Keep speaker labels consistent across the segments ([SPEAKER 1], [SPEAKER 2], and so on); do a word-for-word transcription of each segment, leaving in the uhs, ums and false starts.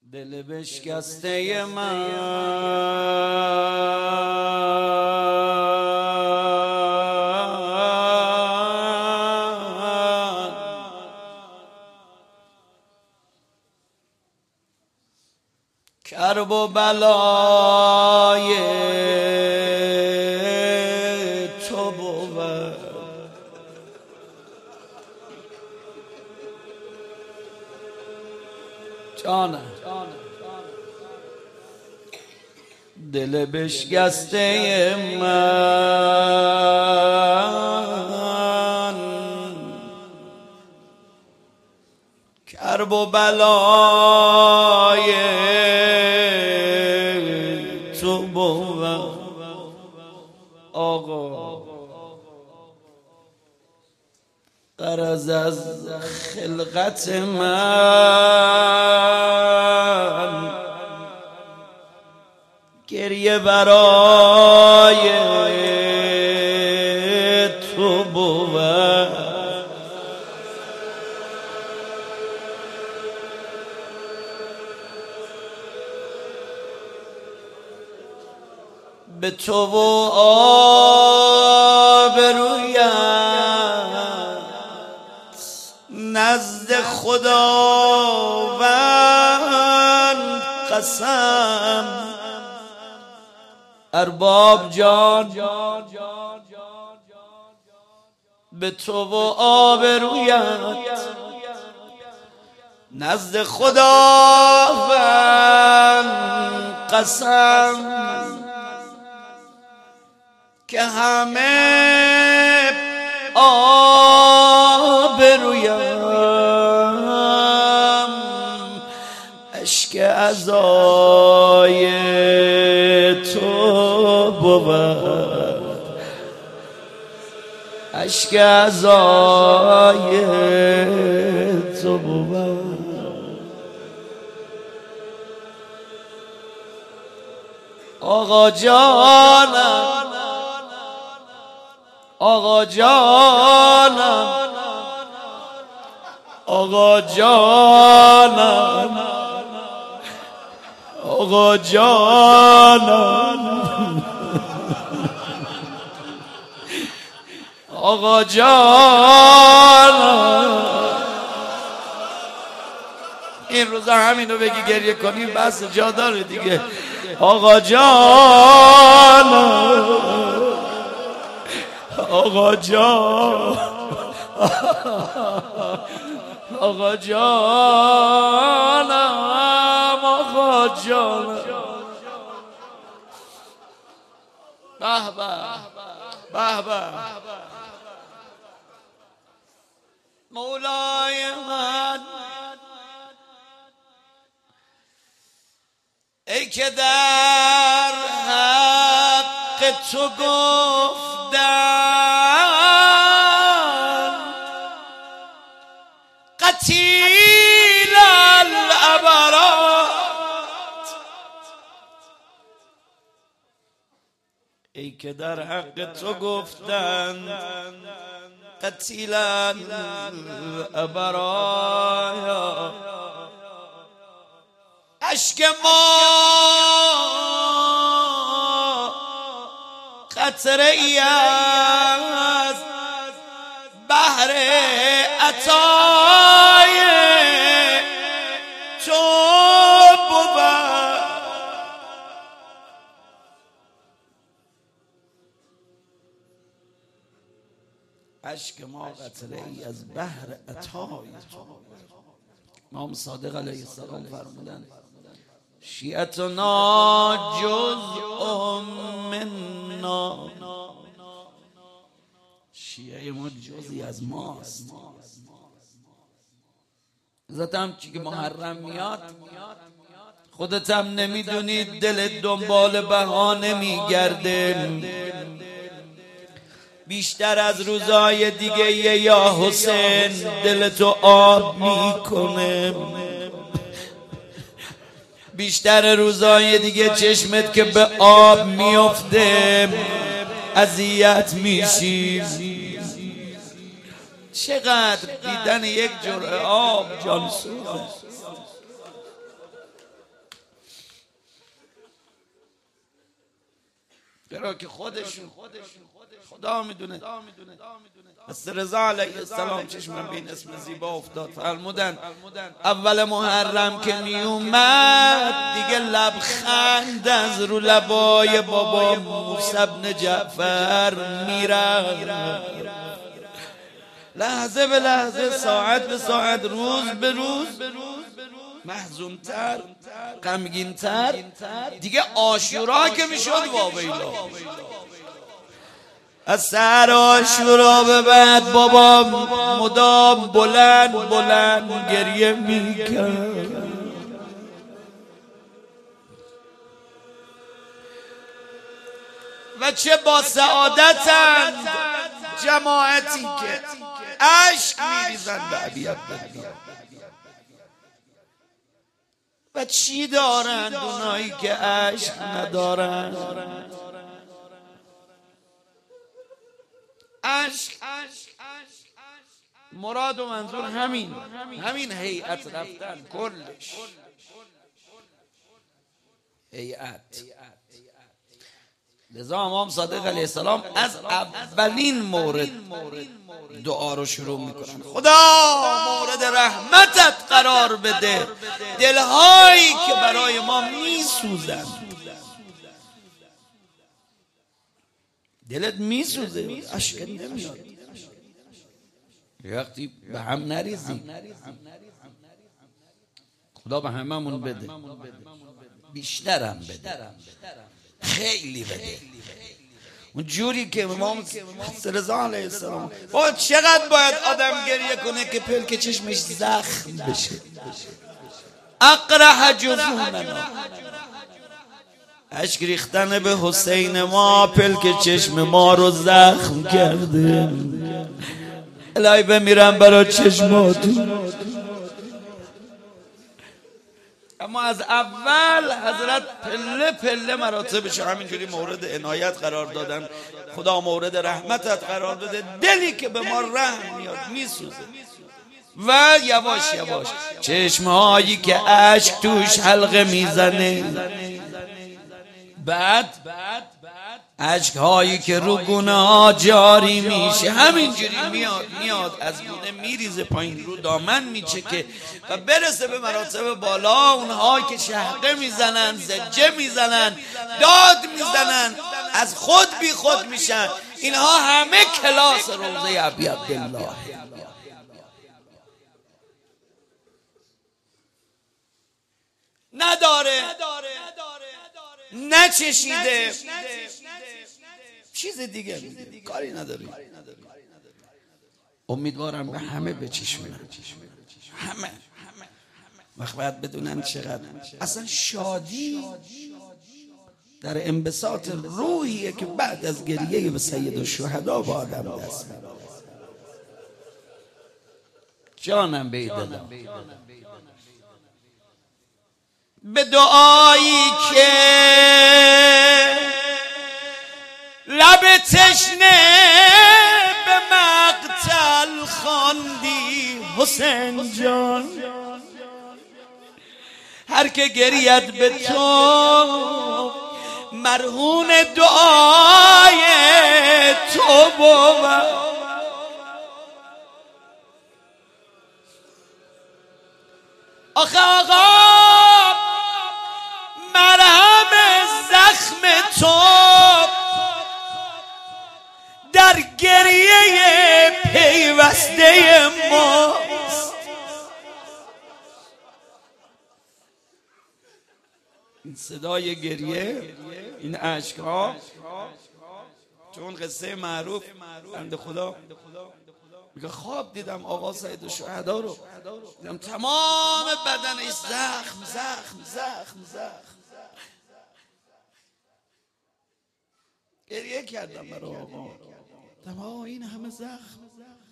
[SPEAKER 1] دل بشکسته من کرب و بلای تو بود. جانم دل بشکسته من کرب و بلای تو بود. آقا غرض از خلقت من گریه برای تو بود. به تو و آبرویت نزد خداوند قسم. ارباب جان به تو و آبرویت نزد خداوند قسم که همه آبرویم اشک عزای تو بود. اشک عزای تو بود. آقا جانم آقا جانم آقا جانم آقا جانم آقا جانم. این روزا همینو بگی گریه کنی بس جا داره دیگه. آقا جانم آقا جان آقا جانم آقا جانم. به به به مولای من ای که در حق تو گفتن قتیل العبرات. ای که در حق تو گفتن قتیل العبرات. اشک ما قطره ای از بحر عطای تو بود. اشک ما قطره ای از بحر عطای تو. امام صادق علیه السلام فرمودند شیعتنا جزء منا. شیعه ما جزئی از ماست. ذاتم چی که محرم میاد خودت هم نمیدونی دل دنبال بهانه میگرده. بیشتر از روزای دیگه یا حسین دلتو آب میکنه. بیشتر روزای دیگه چشمت که به آب میفته اذیت میشی. چقدر دیدن یک جرعه آب جان سوزه. چرا که خودشون خدا میدونه. از رضا علیه السلام چشمم به این اسم زیبا افتاد، فرمودن اول محرم که می اومد دیگه لبخند از رو لبای بابا موسی بن جعفر میرفت، لحظه به لحظه، ساعت به ساعت، روز به روز محزونتر، غمگینتر. دیگه عاشورا که میشد واویلا، از سر عاشورا به بعد بابا مدام بلند بلند گریه میکرد. و چه با سعادتن جماعتی که عشق میریزن به ابی عبدالله. و چی دارند اونایی که عشق ندارند؟ عشق مراد و منظور همین همین هیئت رفتن، کلش هیئت. لذا امام صادق علیه السلام از اولین مورد دعا رو شروع میکنن: خدا مورد رحمتت قرار بده دلهایی که برای ما میسوزن. دلت میسوزه، اشک نمیاد، وقتی به هم نریزی. خدا به هممون بده، بیشترم بده، خیلی بده. اون جوری که امام رضا علیه السلام با چقدر باید آدم گریه کنه که پلک چشمش زخم بشه. اقرح جفوننا، اشک ریختن به حسین ما پلک چشم ما رو زخم کرده. الهی بمیرم برای چشماتون. اما از اول حضرت پله پله مراتبش همینجوری مورد عنایت قرار دادن. خدا مورد رحمتت قرار بده دلی که به ما رحم میاد میسوزه. و یواش یواش چشمهایی که اشک توش حلقه میزنه، بعد اشک هایی که رو گونه ها جاری میشه، همینجوری میاد میاد از گونه میریزه پایین، رو دامن میچکه و برسه به مراتب بالا. اونها که شهقه میزنن، زجه میزنن، داد میزنن، از خود بی خود میشن، اینها همه کلاس روضه ابی عبدالله. نداره، نچشیده، چیز دیگه میده، کاری نداری. امیدوارم به همه بچشونن، همه وقت باید بدونن چقدر اصلا شادی در انبساط روحیه که بعد از گریه به سید الشهدا با آدم دست میده. جانم به دلم به دعایی که لب تشنه به مقتل خواندی حسین جان، هر که گریت به تو مرهون دعای تو بود. آخه آقا مرهم زخم تو در گریه پیوسته ماست. این صدای گریه، این اشک ها، چون قصه معروف بنده خدا میگه خواب دیدم آقا سید الشهدا رو، دیدم تمام بدنش زخم زخم زخم زخم. گریه کردم برای آقا، تمام این همه زخم.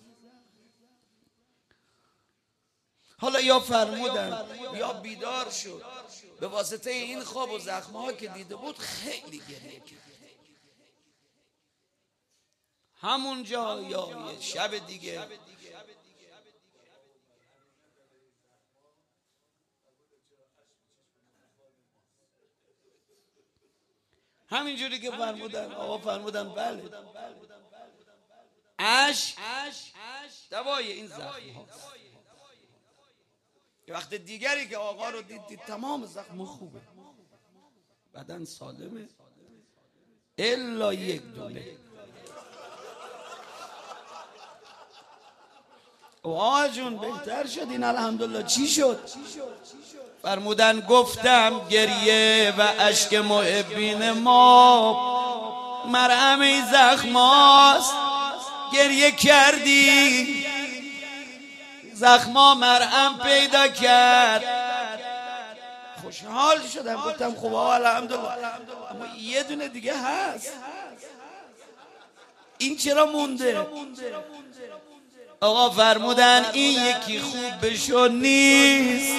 [SPEAKER 1] حالا یا فرمودن یا بیدار شد، به واسطه این خواب و زخم‌ها که دیده بود خیلی گریه کرد. همونجا یا یه شب دیگه همینجوری که فرمودن آقا فرمودن بله اشک دوای این زخم هاست. یه وقت دیگری که آقا رو دید دید تمام زخم خوبه، بدن سالمه الا یک دونه. آقا جون بهتر شدین الحمدلله. چی شد؟ فرمودن گفتم گریه و اشک محبین ما مرهم این زخماست. گریه کردی زخما مرهم پیدا کرد. خوشحال شدم گفتم خب آقا الحمدلله، اما یه دونه دیگه هست، این چرا مونده؟ آقا فرمودن این یکی خوب بشو نیست.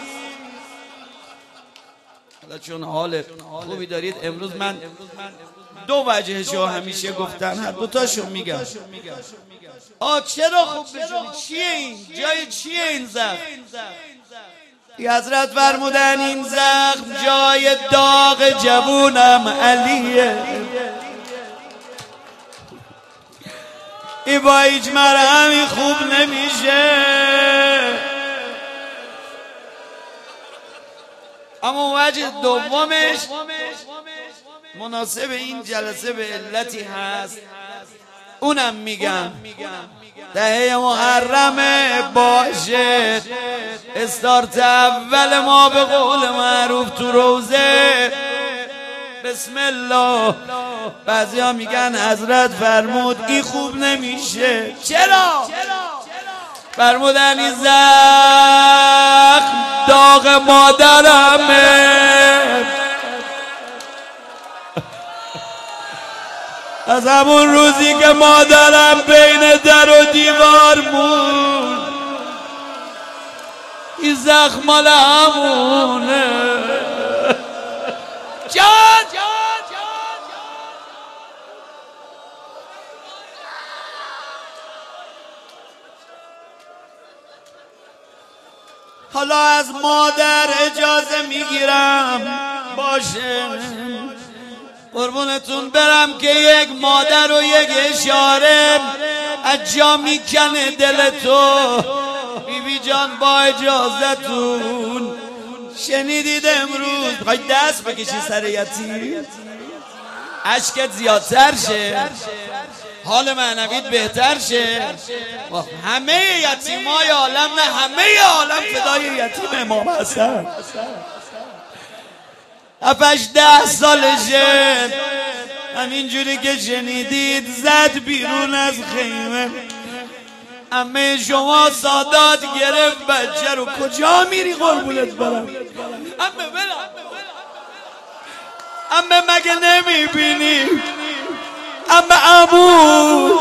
[SPEAKER 1] حالا چون حال خوبی دارید امروز من دو وجهشو همیشه گفتن هر دوتاشو میگم. آ چرا خوب بشونی؟ چیه این؟ جای چیه این زخم؟ ی حضرت فرمودن این زخم جای داغ جوونم علیه. ای با هیچ مرهمی خوب نمیشه. اما وجه دومش مناسب این جلسه به علتی هست، اونم میگم. دهه محرمه باشه استارت اول ما به قول معروف تو روزه بسم الله. بعضی ها میگن حضرت فرمود این خوب نمیشه. چرا؟ فرمودن این زخم داغ مادرمه. از همون روزی که مادرم بین در و دیوار موند این زخم مال همونه. جان حالا از مادر اجازه میگیرم باشه قربونتون برم که یک مادر و یک اشاره از جا میکنه دل تو. بی بی جان با اجازتون شنیدید امروز بخوای دست بکشی سر یتیم اشکت زیادتر شه، حال معنویت بهتر شه. همه یتیمای عالم نه همه عالم فدای یتیم امام حسن. هفتش ده سالشه همینجوری که شنیدید زد بیرون از خیمه. همه شما سادات گرفت بچه رو. کجا میری قربونت برم؟ امه بلا امه مگه نمیبینی؟ امه عمو